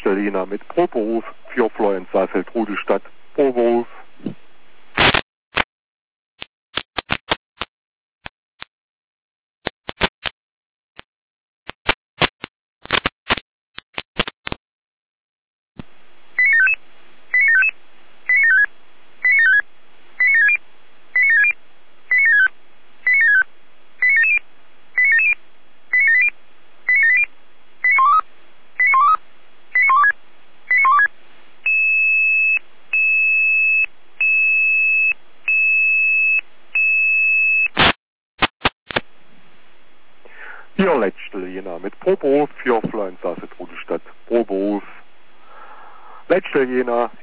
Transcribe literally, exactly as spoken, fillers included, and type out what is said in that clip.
Letzte Jena mit Proberuf für Florian Saalfeld Rudelstadt. Proberuf. Hier Letzte Jena mit Proberuf für Florian Saalfeld Rudelstadt. Proberuf. Letzte Jena